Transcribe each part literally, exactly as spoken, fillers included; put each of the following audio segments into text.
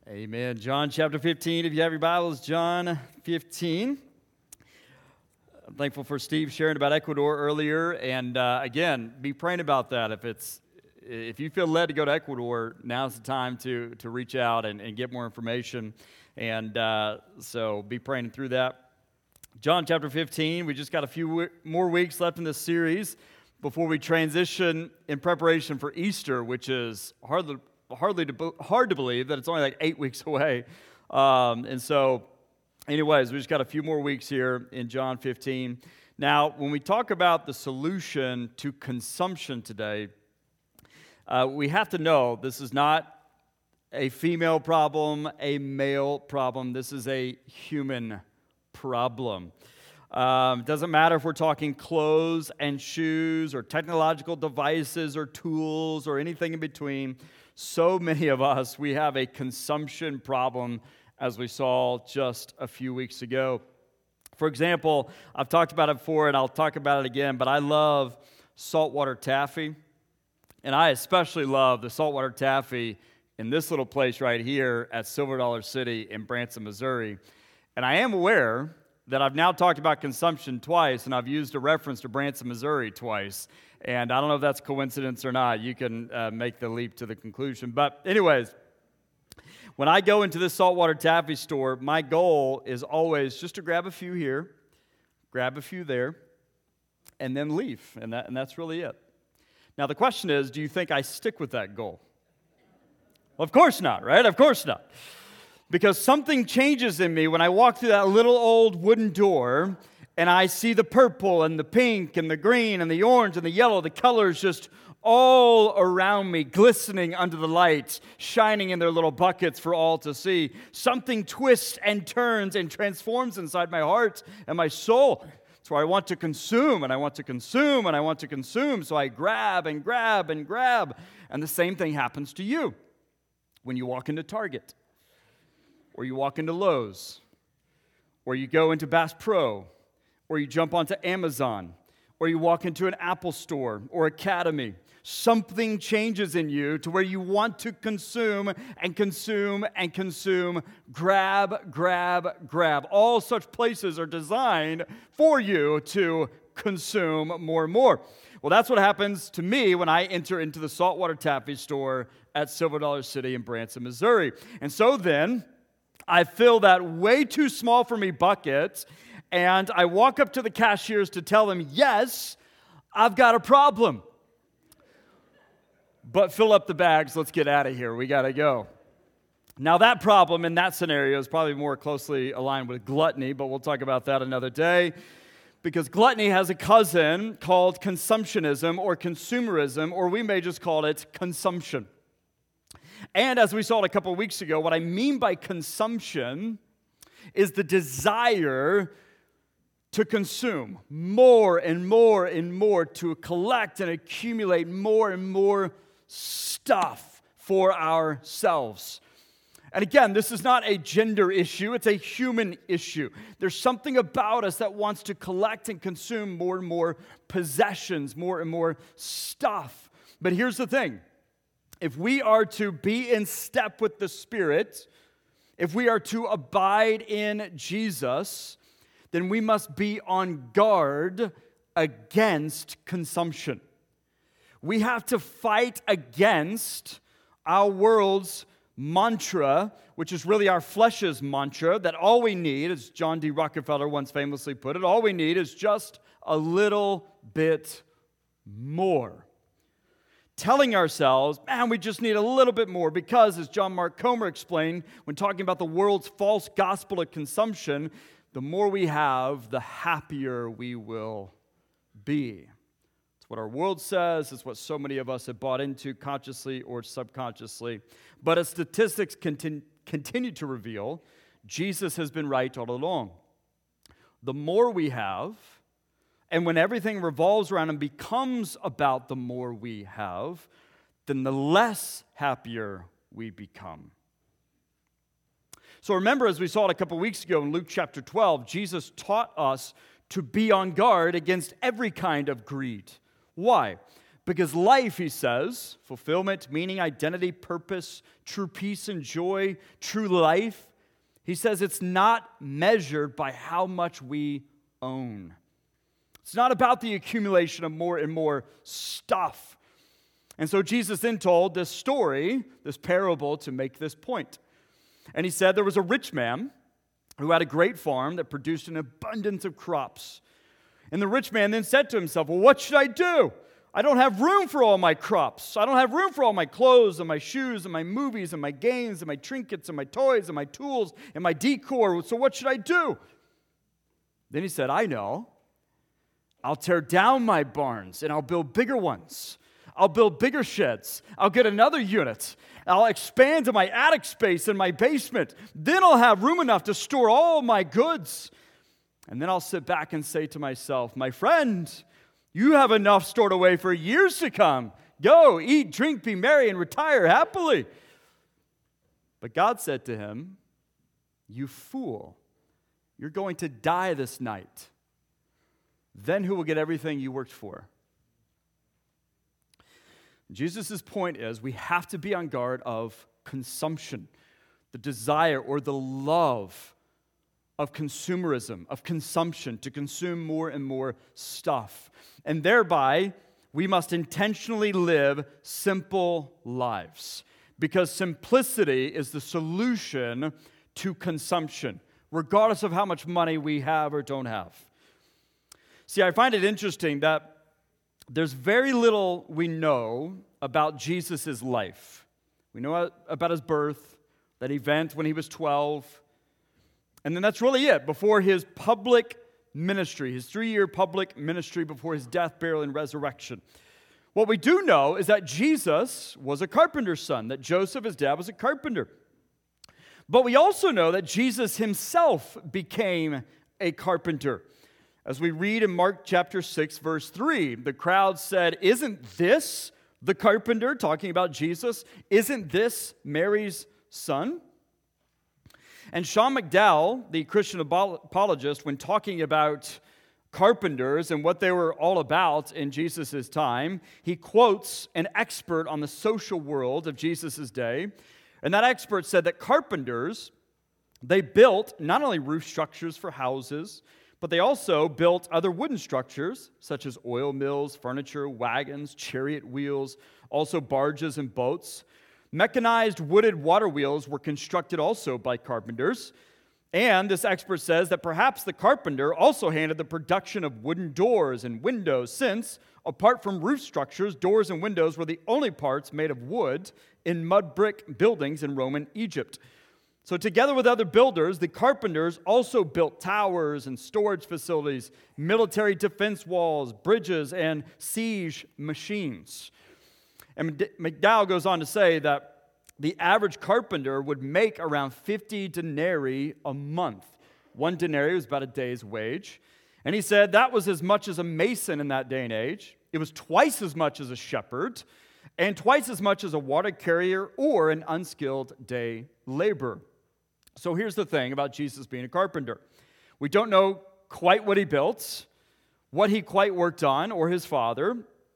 Amen. John chapter fifteen. If you have your Bibles, John fifteen. I'm thankful for Steve sharing about Ecuador earlier, and uh, again, be praying about that. If it's if you feel led to go to Ecuador, now's the time to to reach out and, and get more information. And uh, so, be praying through that. John chapter fifteen. We just got a few w- more weeks left in this series before we transition in preparation for Easter, which is hardly. Hardly to, hard to believe that it's only like eight weeks away. Um, and so, anyways, we just got a few more weeks here in John fifteen. Now, when we talk about the solution to consumption today, uh, we have to know this is not a female problem, a male problem. This is a human problem. Um, doesn't matter if we're talking clothes and shoes or technological devices or tools or anything in between. So many of us, we have a consumption problem, as we saw just a few weeks ago. For example, I've talked about it before, and I'll talk about it again, but I love saltwater taffy, and I especially love the saltwater taffy in this little place right here at Silver Dollar City in Branson, Missouri. And I am aware that I've now talked about consumption twice, and I've used a reference to Branson, Missouri twice. And I don't know if that's coincidence or not. You can uh, make the leap to the conclusion. But anyways, when I go into this saltwater taffy store, my goal is always just to grab a few here, grab a few there, and then leave. And that and that's really it. Now the question is, do you think I stick with that goal? Well, of course not, right? Of course not. Because something changes in me when I walk through that little old wooden door and I see the purple and the pink and the green and the orange and the yellow, the colors just all around me, glistening under the light, shining in their little buckets for all to see. Something twists and turns and transforms inside my heart and my soul. That's where I want to consume, and I want to consume, and I want to consume. So I grab and grab and grab. And the same thing happens to you when you walk into Target, or you walk into Lowe's, or you go into Bass Pro, or you jump onto Amazon, or you walk into an Apple store or Academy. Something changes in you to where you want to consume and consume and consume, grab, grab, grab. All such places are designed for you to consume more and more. Well, that's what happens to me when I enter into the saltwater taffy store at Silver Dollar City in Branson, Missouri. And so then, I fill that way too small for me bucket, and I walk up to the cashiers to tell them, yes, I've got a problem. But fill up the bags, let's get out of here, we gotta go. Now that problem in that scenario is probably more closely aligned with gluttony, but we'll talk about that another day. Because gluttony has a cousin called consumptionism or consumerism, or we may just call it consumption. And as we saw it a couple of weeks ago, what I mean by consumption is the desire to consume more and more and more, to collect and accumulate more and more stuff for ourselves. And again, this is not a gender issue, it's a human issue. There's something about us that wants to collect and consume more and more possessions, more and more stuff. But here's the thing. If we are to be in step with the Spirit, if we are to abide in Jesus, then we must be on guard against consumption. We have to fight against our world's mantra, which is really our flesh's mantra, that all we need, as John D. Rockefeller once famously put it, all we need is just a little bit more. Telling ourselves, man, we just need a little bit more because, as John Mark Comer explained, when talking about the world's false gospel of consumption, the more we have, the happier we will be. It's what our world says. It's what so many of us have bought into consciously or subconsciously. But as statistics continue, continue to reveal, Jesus has been right all along. The more we have, and when everything revolves around and becomes about the more we have, then the less happier we become. So remember, as we saw it a couple weeks ago in Luke chapter twelve, Jesus taught us to be on guard against every kind of greed. Why? Because life, he says, fulfillment, meaning, identity, purpose, true peace and joy, true life, he says it's not measured by how much we own. It's not about the accumulation of more and more stuff. And so Jesus then told this story, this parable, to make this point. And he said there was a rich man who had a great farm that produced an abundance of crops. And the rich man then said to himself, well, what should I do? I don't have room for all my crops. I don't have room for all my clothes and my shoes and my movies and my games and my trinkets and my toys and my tools and my decor. So what should I do? Then he said, I know. I'll tear down my barns and I'll build bigger ones. I'll build bigger sheds. I'll get another unit. I'll expand to my attic space in my basement. Then I'll have room enough to store all my goods. And then I'll sit back and say to myself, my friend, you have enough stored away for years to come. Go, eat, drink, be merry, and retire happily. But God said to him, you fool, you're going to die this night. Then who will get everything you worked for? Jesus' point is we have to be on guard of consumption, the desire or the love of consumerism, of consumption, to consume more and more stuff. And thereby, we must intentionally live simple lives, because simplicity is the solution to consumption, regardless of how much money we have or don't have. See, I find it interesting that there's very little we know about Jesus' life. We know about his birth, that event when he was twelve, and then that's really it before his public ministry, his three-year public ministry before his death, burial, and resurrection. What we do know is that Jesus was a carpenter's son, that Joseph, his dad, was a carpenter. But we also know that Jesus himself became a carpenter. As we read in Mark chapter six, verse three, the crowd said, isn't this the carpenter, talking about Jesus? Isn't this Mary's son? And Sean McDowell, the Christian apologist, when talking about carpenters and what they were all about in Jesus' time, he quotes an expert on the social world of Jesus' day. And that expert said that carpenters, they built not only roof structures for houses, but they also built other wooden structures, such as oil mills, furniture, wagons, chariot wheels, also barges and boats. Mechanized wooded water wheels were constructed also by carpenters. And this expert says that perhaps the carpenter also handled the production of wooden doors and windows, since, apart from roof structures, doors and windows were the only parts made of wood in mud brick buildings in Roman Egypt. So together with other builders, the carpenters also built towers and storage facilities, military defense walls, bridges, and siege machines. And McDowell goes on to say that the average carpenter would make around fifty denarii a month. One denarii was about a day's wage. And he said that was as much as a mason in that day and age. It was twice as much as a shepherd, and twice as much as a water carrier or an unskilled day laborer. So here's the thing about Jesus being a carpenter. We don't know quite what he built, what he quite worked on, or his father,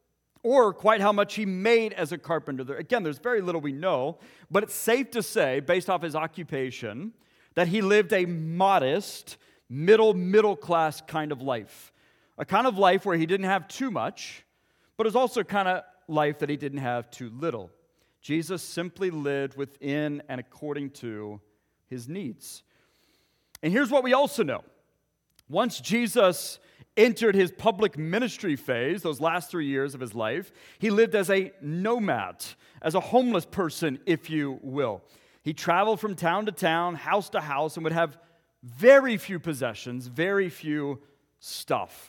or quite how much he made as a carpenter. Again, there's very little we know, but it's safe to say, based off his occupation, that he lived a modest, middle, middle-class kind of life. A kind of life where he didn't have too much, but it was also a kind of life that he didn't have too little. Jesus simply lived within and according to his needs. And here's what we also know. Once Jesus entered his public ministry phase, those last three years of his life, he lived as a nomad, as a homeless person, if you will. He traveled from town to town, house to house, and would have very few possessions, very few stuff.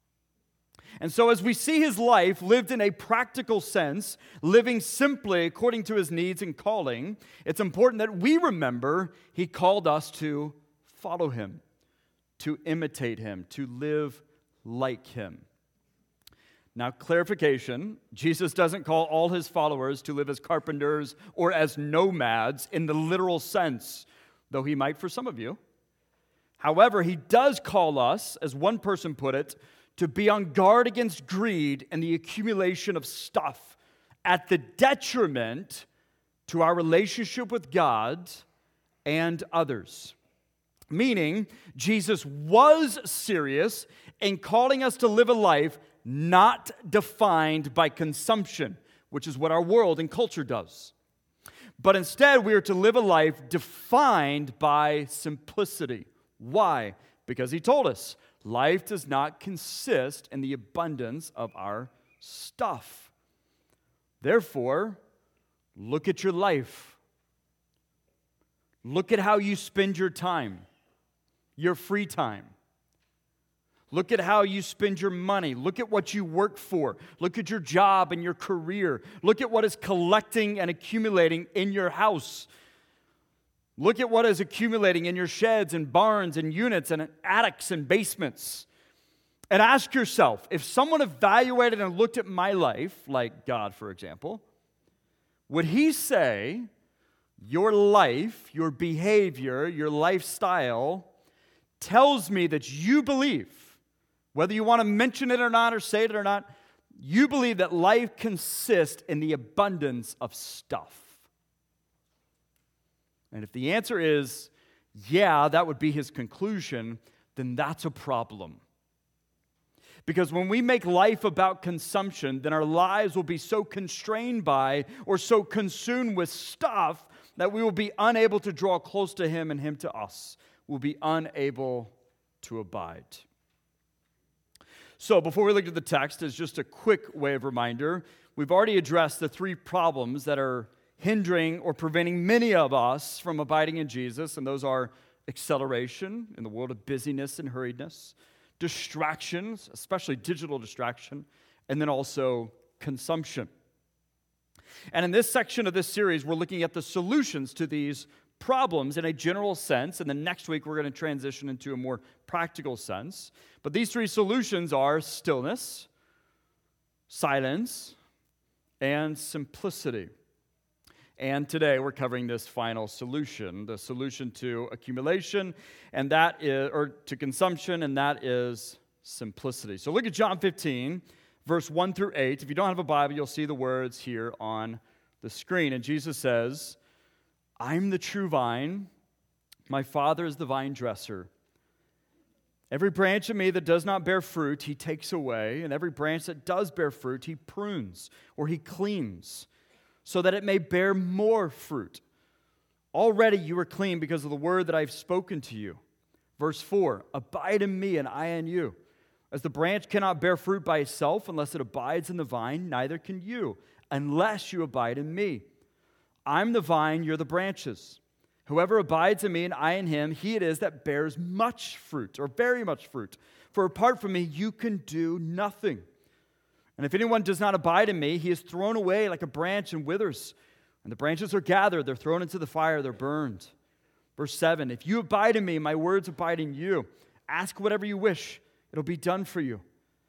And so as we see his life lived in a practical sense, living simply according to his needs and calling, it's important that we remember he called us to follow him, to imitate him, to live like him. Now, clarification, Jesus doesn't call all his followers to live as carpenters or as nomads in the literal sense, though he might for some of you. However, he does call us, as one person put it, to be on guard against greed and the accumulation of stuff at the detriment to our relationship with God and others. Meaning, Jesus was serious in calling us to live a life not defined by consumption, which is what our world and culture does. But instead, we are to live a life defined by simplicity. Why? Because he told us, life does not consist in the abundance of our stuff. Therefore, look at your life. Look at how you spend your time, your free time. Look at how you spend your money. Look at what you work for. Look at your job and your career. Look at what is collecting and accumulating in your house. Look at what is accumulating in your sheds and barns and units and attics and basements. And ask yourself, if someone evaluated and looked at my life, like God, for example, would he say your life, your behavior, your lifestyle tells me that you believe, whether you want to mention it or not or say it or not, you believe that life consists in the abundance of stuff? And if the answer is, yeah, that would be his conclusion, then that's a problem. Because when we make life about consumption, then our lives will be so constrained by or so consumed with stuff that we will be unable to draw close to him and him to us. We'll be unable to abide. So before we look at the text, as just a quick way of reminder, we've already addressed the three problems that are hindering or preventing many of us from abiding in Jesus, and those are acceleration in the world of busyness and hurriedness, distractions, especially digital distraction, and then also consumption. And in this section of this series, we're looking at the solutions to these problems in a general sense, and then next week we're going to transition into a more practical sense. But these three solutions are stillness, silence, and simplicity. And today we're covering this final solution, the solution to accumulation, and that is, or to consumption, and that is simplicity. So look at John fifteen, verse one through eight. If you don't have a Bible, you'll see the words here on the screen. And Jesus says, I'm the true vine, my Father is the vine dresser. Every branch in me that does not bear fruit, he takes away, and every branch that does bear fruit, he prunes, or he cleans, so that it may bear more fruit. Already you are clean because of the word that I've spoken to you. Verse four, abide in me and I in you. As the branch cannot bear fruit by itself unless it abides in the vine, neither can you, unless you abide in me. I'm the vine, you're the branches. Whoever abides in me and I in him, he it is that bears much fruit, or very much fruit. For apart from me, you can do nothing. And if anyone does not abide in me, he is thrown away like a branch and withers. And the branches are gathered, they're thrown into the fire, they're burned. Verse seven, if you abide in me, my words abide in you. Ask whatever you wish, it'll be done for you.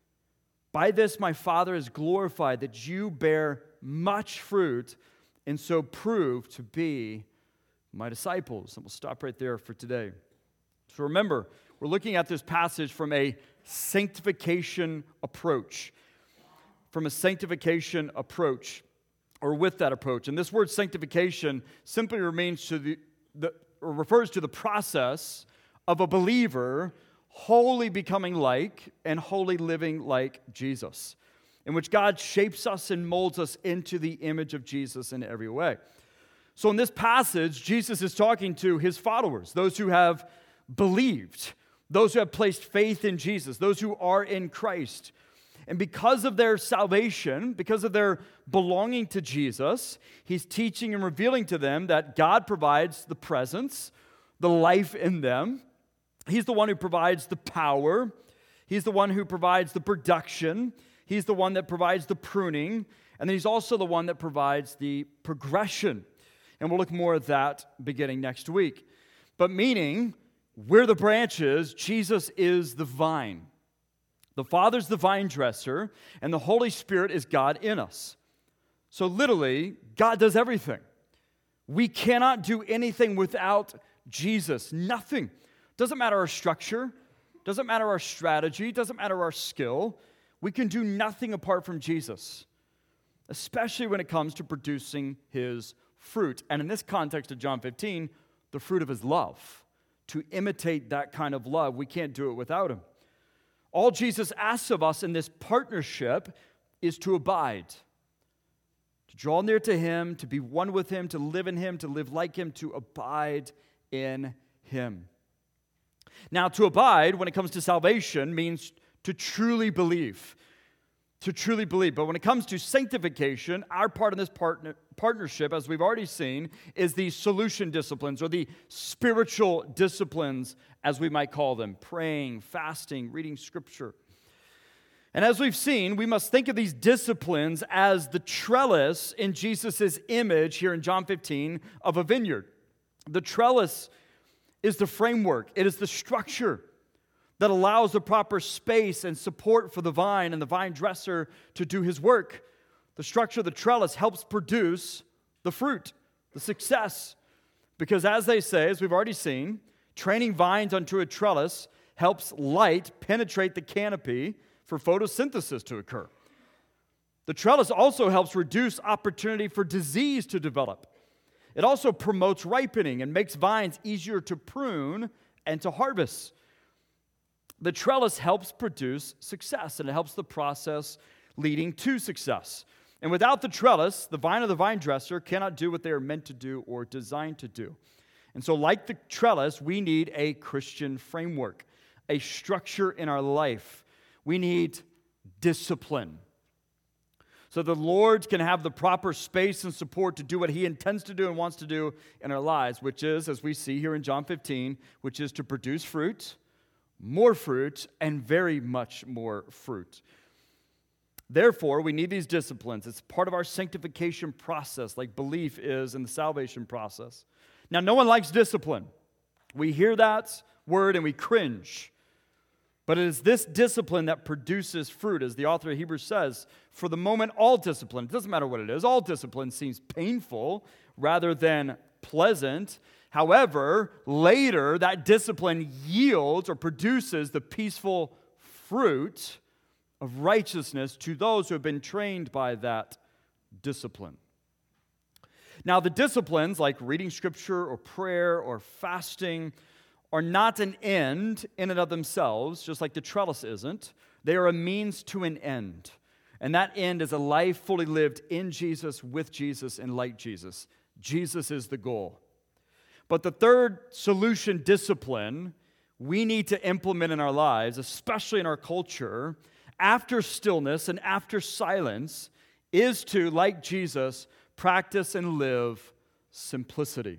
By this my Father is glorified, that you bear much fruit, and so prove to be my disciples. And we'll stop right there for today. So remember, we're looking at this passage from a sanctification approach. From a sanctification approach, or with that approach. And this word sanctification simply remains to the, the or refers to the process of a believer wholly becoming like and wholly living like Jesus, in which God shapes us and molds us into the image of Jesus in every way. So in this passage, Jesus is talking to his followers, those who have believed, those who have placed faith in Jesus, those who are in Christ. And because of their salvation, because of their belonging to Jesus, he's teaching and revealing to them that God provides the presence, the life in them. He's the one who provides the power. He's the one who provides the production. He's the one that provides the pruning. And then he's also the one that provides the progression. And we'll look more at that beginning next week. But meaning, we're the branches, Jesus is the vine. The Father's the vine dresser, and the Holy Spirit is God in us. So literally, God does everything. We cannot do anything without Jesus. Nothing. Doesn't matter our structure. doesn't matter our strategy, doesn't matter our skill. We can do nothing apart from Jesus, especially when it comes to producing his fruit. And in this context of John fifteen, the fruit of his love. To imitate that kind of love, we can't do it without him. All Jesus asks of us in this partnership is to abide, to draw near to him, to be one with him, to live in him, to live like him, to abide in him. Now, to abide, when it comes to salvation, means to truly believe. To truly believe. But when it comes to sanctification, our part in this partner, partnership, as we've already seen, is the solution disciplines, or the spiritual disciplines, as we might call them. Praying, fasting, reading Scripture. And as we've seen, we must think of these disciplines as the trellis in Jesus' image here in John fifteen of a vineyard. The trellis is the framework. It is the structure that allows the proper space and support for the vine and the vine dresser to do his work. The structure of the trellis helps produce the fruit, the success. Because as they say, as we've already seen, training vines onto a trellis helps light penetrate the canopy for photosynthesis to occur. The trellis also helps reduce opportunity for disease to develop. It also promotes ripening and makes vines easier to prune and to harvest. The trellis helps produce success, and it helps the process leading to success. And without the trellis, the vine or the vine dresser cannot do what they are meant to do or designed to do. And so, like the trellis, we need a Christian framework, a structure in our life. We need discipline, so the Lord can have the proper space and support to do what he intends to do and wants to do in our lives, which is, as we see here in John fifteen, which is to produce fruit, more fruit, and very much more fruit. Therefore, we need these disciplines. It's part of our sanctification process, like belief is in the salvation process. Now, no one likes discipline. We hear that word and we cringe. But it is this discipline that produces fruit, as the author of Hebrews says. For the moment, all discipline, it doesn't matter what it is, all discipline seems painful rather than pleasant. However, later, that discipline yields or produces the peaceful fruit of righteousness to those who have been trained by that discipline. Now, the disciplines like reading Scripture or prayer or fasting are not an end in and of themselves, just like the trellis isn't. They are a means to an end. And that end is a life fully lived in Jesus, with Jesus, and like Jesus. Jesus is the goal. But the third solution discipline we need to implement in our lives, especially in our culture, after stillness and after silence, is to, like Jesus, practice and live simplicity.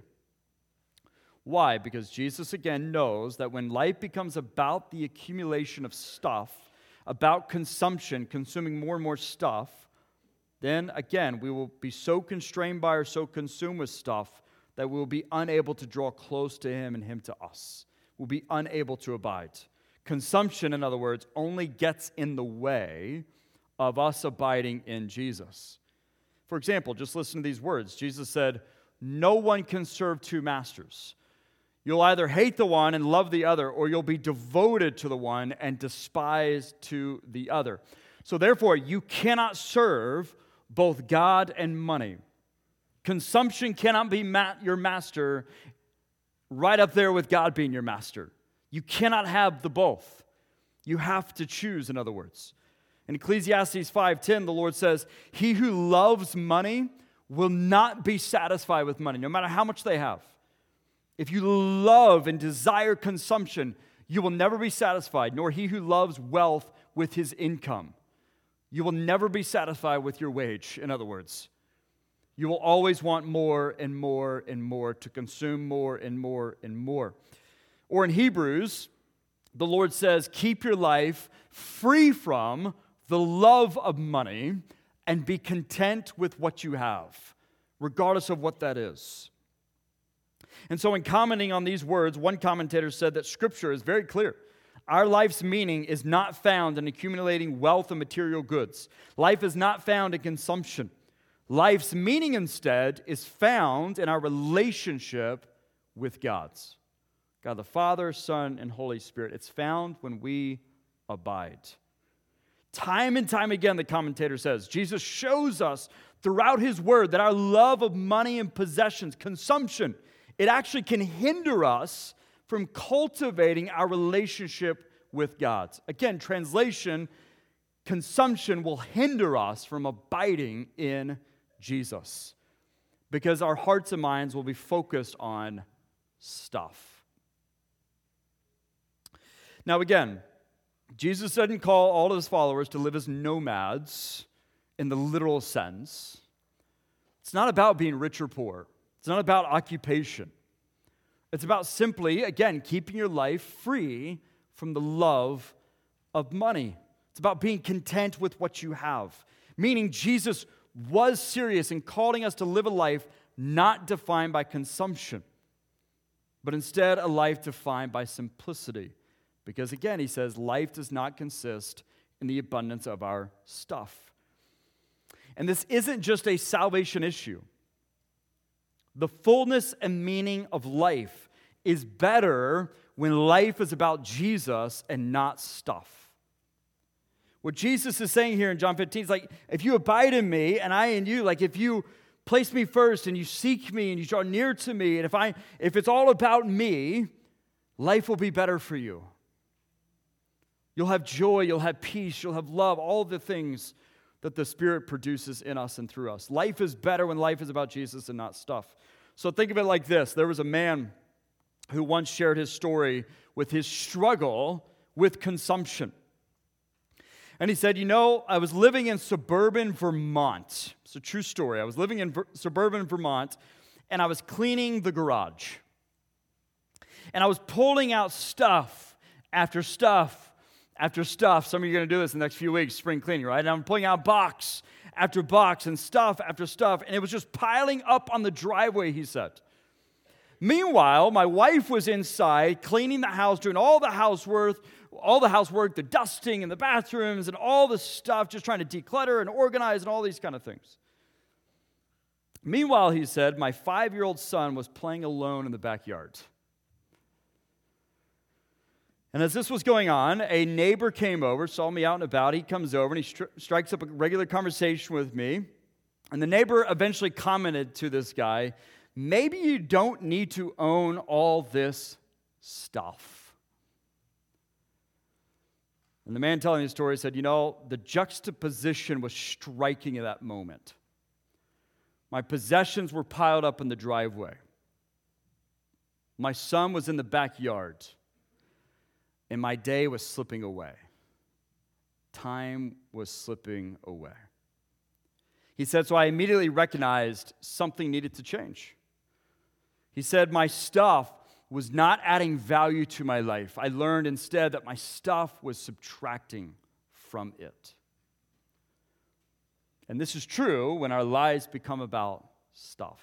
Why? Because Jesus, again, knows that when life becomes about the accumulation of stuff, about consumption, consuming more and more stuff, then, again, we will be so constrained by or so consumed with stuff that we will be unable to draw close to him and him to us. We'll be unable to abide. Consumption, in other words, only gets in the way of us abiding in Jesus. For example, just listen to these words. Jesus said, "No one can serve two masters. You'll either hate the one and love the other, or you'll be devoted to the one and despise to the other." So therefore, you cannot serve both God and money. Consumption cannot be ma- your master, right up there with God being your master. You cannot have the both. You have to choose, in other words. In Ecclesiastes five ten, the Lord says, "He who loves money will not be satisfied with money, no matter how much they have." If you love and desire consumption, you will never be satisfied, nor he who loves wealth with his income. You will never be satisfied with your wage, in other words. You will always want more and more and more, to consume more and more and more. Or in Hebrews, the Lord says, "Keep your life free from the love of money and be content with what you have," regardless of what that is. And so in commenting on these words, one commentator said that Scripture is very clear. Our life's meaning is not found in accumulating wealth and material goods. Life is not found in consumption. Life's meaning instead is found in our relationship with God's. God the Father, Son, and Holy Spirit. It's found when we abide. Time and time again, the commentator says, Jesus shows us throughout his word that our love of money and possessions, consumption, it actually can hinder us from cultivating our relationship with God. Again, translation, consumption will hinder us from abiding in Jesus because our hearts and minds will be focused on stuff. Now again, Jesus didn't call all of his followers to live as nomads in the literal sense. It's not about being rich or poor. It's not about occupation. It's about simply, again, keeping your life free from the love of money. It's about being content with what you have. Meaning Jesus was serious in calling us to live a life not defined by consumption, but instead a life defined by simplicity. Because again, he says, life does not consist in the abundance of our stuff. And this isn't just a salvation issue. The fullness and meaning of life is better when life is about Jesus and not stuff. What Jesus is saying here in John fifteen is like, if you abide in me and I in you, like if you place me first and you seek me and you draw near to me, and if I if it's all about me, life will be better for you. You'll have joy, you'll have peace, you'll have love, all the things that the Spirit produces in us and through us. Life is better when life is about Jesus and not stuff. So think of it like this. There was a man who once shared his story with his struggle with consumption. And he said, you know, I was living in suburban Vermont. It's a true story. I was living in ver- suburban Vermont, and I was cleaning the garage. And I was pulling out stuff after stuff after stuff. Some of you are going to do this in the next few weeks, spring cleaning, right? And I'm pulling out box after box and stuff after stuff, and it was just piling up on the driveway, he said. Meanwhile, my wife was inside cleaning the house, doing all the housework, all the housework, the dusting in the bathrooms and all the stuff, just trying to declutter and organize and all these kind of things. Meanwhile, he said, my five-year-old son was playing alone in the backyard. And as this was going on, a neighbor came over, saw me out and about. He comes over and he stri- strikes up a regular conversation with me. And the neighbor eventually commented to this guy, maybe you don't need to own all this stuff. And the man telling the story said, you know, the juxtaposition was striking at that moment. My possessions were piled up in the driveway. My son was in the backyard. And my day was slipping away. Time was slipping away. He said, so I immediately recognized something needed to change. He said, my stuff was not adding value to my life. I learned instead that my stuff was subtracting from it. And this is true when our lives become about stuff.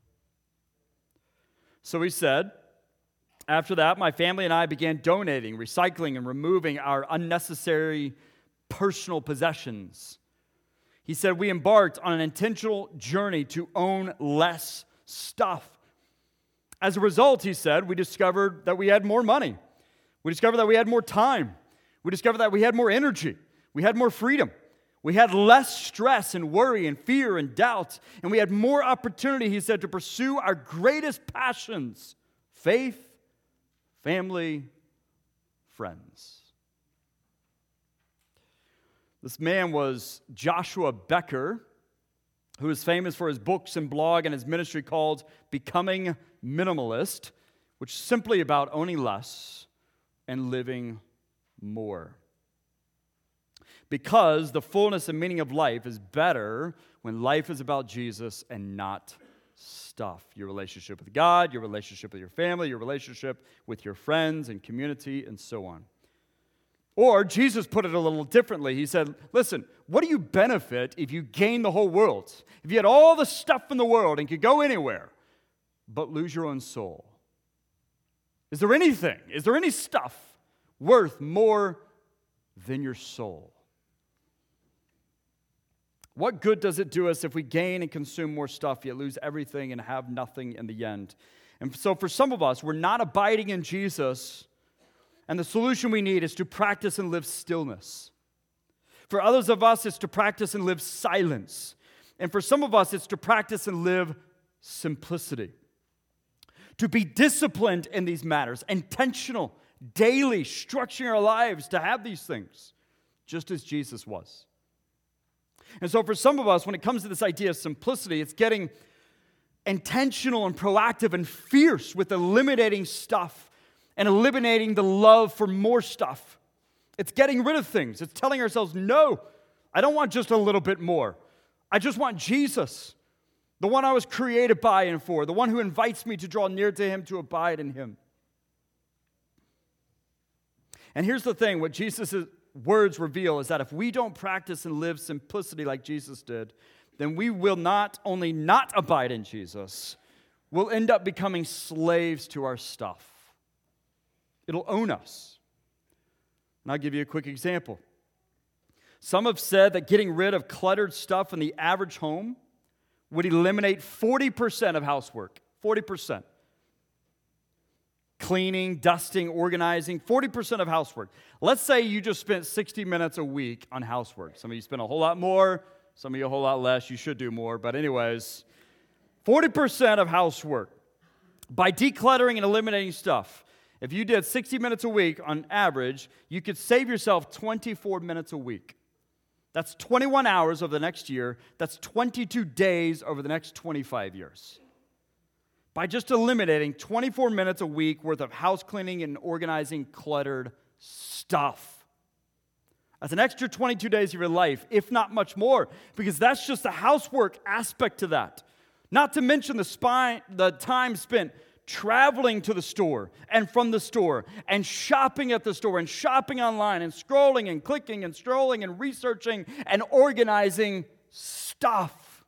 So he said, after that, my family and I began donating, recycling, and removing our unnecessary personal possessions. He said we embarked on an intentional journey to own less stuff. As a result, he said, we discovered that we had more money. We discovered that we had more time. We discovered that we had more energy. We had more freedom. We had less stress and worry and fear and doubt. And we had more opportunity, he said, to pursue our greatest passions, faith, family, friends. This man was Joshua Becker, who is famous for his books and blog and his ministry called Becoming Minimalist, which is simply about owning less and living more. Because the fullness and meaning of life is better when life is about Jesus and not stuff. Your relationship with God, your relationship with your family, your relationship with your friends and community, and so on. Or Jesus put it a little differently. He said, listen, what do you benefit if you gain the whole world? If you had all the stuff in the world and could go anywhere, but lose your own soul? Is there anything, is there any stuff worth more than your soul? What good does it do us if we gain and consume more stuff, yet lose everything and have nothing in the end? And so for some of us, we're not abiding in Jesus, and the solution we need is to practice and live stillness. For others of us, it's to practice and live silence. And for some of us, it's to practice and live simplicity. To be disciplined in these matters, intentional, daily, structuring our lives to have these things, just as Jesus was. And so for some of us, when it comes to this idea of simplicity, it's getting intentional and proactive and fierce with eliminating stuff and eliminating the love for more stuff. It's getting rid of things. It's telling ourselves, no, I don't want just a little bit more. I just want Jesus, the one I was created by and for, the one who invites me to draw near to him, to abide in him. And here's the thing, what Jesus' words reveal is that if we don't practice and live simplicity like Jesus did, then we will not only not abide in Jesus, we'll end up becoming slaves to our stuff. It'll own us. And I'll give you a quick example. Some have said that getting rid of cluttered stuff in the average home would eliminate forty percent of housework. forty percent. Cleaning, dusting, organizing, forty percent of housework. Let's say you just spent sixty minutes a week on housework. Some of you spend a whole lot more, some of you a whole lot less. You should do more, but anyways, forty percent of housework. By decluttering and eliminating stuff, if you did sixty minutes a week on average, you could save yourself twenty-four minutes a week. That's twenty-one hours over the next year. That's twenty-two days over the next twenty-five years. By just eliminating twenty-four minutes a week worth of house cleaning and organizing cluttered stuff. That's an extra twenty-two days of your life, if not much more, because that's just the housework aspect to that. Not to mention the, spine, the time spent traveling to the store and from the store and shopping at the store and shopping online and scrolling and clicking and strolling and researching and organizing stuff.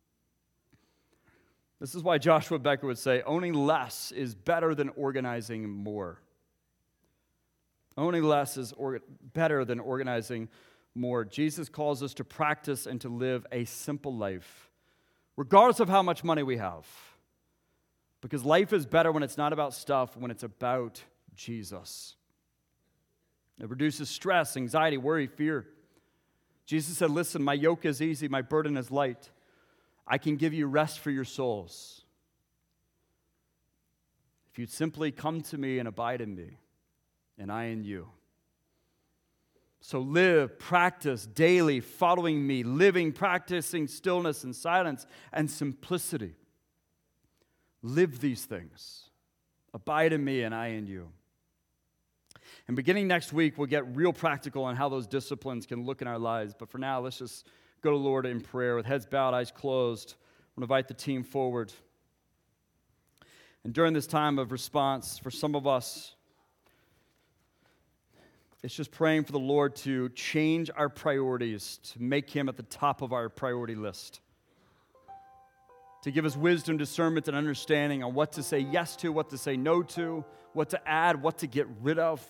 This is why Joshua Becker would say, owning less is better than organizing more. Owning less is or- better than organizing more. Jesus calls us to practice and to live a simple life, regardless of how much money we have. Because life is better when it's not about stuff, when it's about Jesus. It reduces stress, anxiety, worry, fear. Jesus said, listen, my yoke is easy, my burden is light. I can give you rest for your souls. If you'd simply come to me and abide in me, and I in you. So live, practice daily, following me, living, practicing stillness and silence and simplicity. Live these things. Abide in me and I in you. And beginning next week, we'll get real practical on how those disciplines can look in our lives. But for now, let's just go to the Lord in prayer with heads bowed, eyes closed. I'm going to invite the team forward. And during this time of response, for some of us, it's just praying for the Lord to change our priorities, to make him at the top of our priority list. To give us wisdom, discernment, and understanding on what to say yes to, what to say no to, what to add, what to get rid of,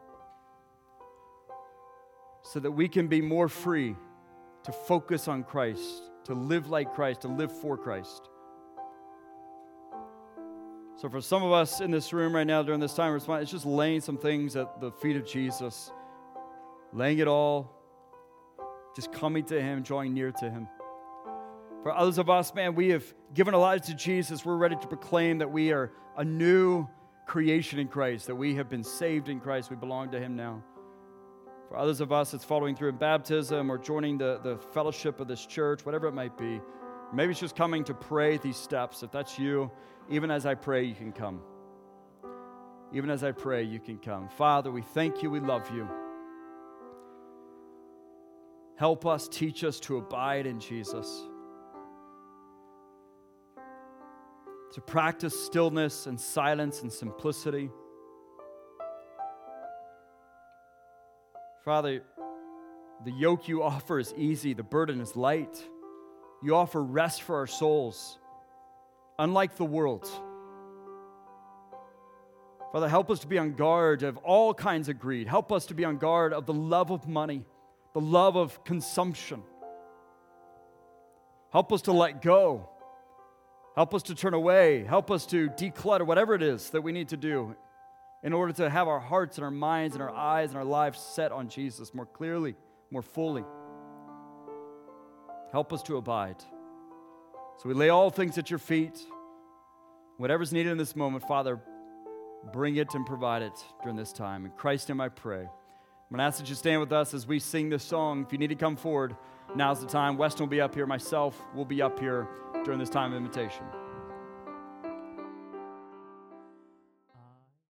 so that we can be more free to focus on Christ, to live like Christ, to live for Christ. So for some of us in this room right now during this time of response, it's just laying some things at the feet of Jesus, laying it all, just coming to him, drawing near to him. For others of us, man, we have given our lives to Jesus. We're ready to proclaim that we are a new creation in Christ, that we have been saved in Christ. We belong to him now. For others of us, it's following through in baptism or joining the, the fellowship of this church, whatever it might be. Maybe it's just coming to pray these steps. If that's you, even as I pray, you can come. Even as I pray, you can come. Father, we thank you. We love you. Help us, teach us to abide in Jesus. To practice stillness and silence and simplicity. Father, the yoke you offer is easy, the burden is light. You offer rest for our souls, unlike the world. Father, help us to be on guard of all kinds of greed. Help us to be on guard of the love of money, the love of consumption. Help us to let go Help us to turn away. Help us to declutter whatever it is that we need to do in order to have our hearts and our minds and our eyes and our lives set on Jesus more clearly, more fully. Help us to abide. So we lay all things at your feet. Whatever's needed in this moment, Father, bring it and provide it during this time. In Christ's name I pray. I'm going to ask that you stand with us as we sing this song. If you need to come forward, now's the time. Weston will be up here. Myself will be up here during this time of invitation.